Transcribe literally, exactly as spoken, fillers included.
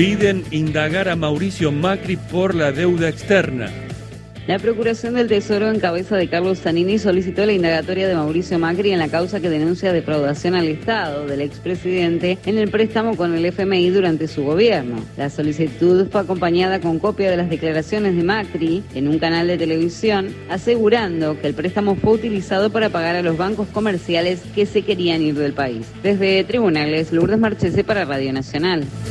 Piden indagar a Mauricio Macri por la deuda externa. La Procuración del Tesoro, en cabeza de Carlos Zanini, solicitó la indagatoria de Mauricio Macri en la causa que denuncia defraudación al Estado del expresidente en el préstamo con el F M I durante su gobierno. La solicitud fue acompañada con copia de las declaraciones de Macri en un canal de televisión, asegurando que el préstamo fue utilizado para pagar a los bancos comerciales que se querían ir del país. Desde Tribunales, Lourdes Marchese para Radio Nacional.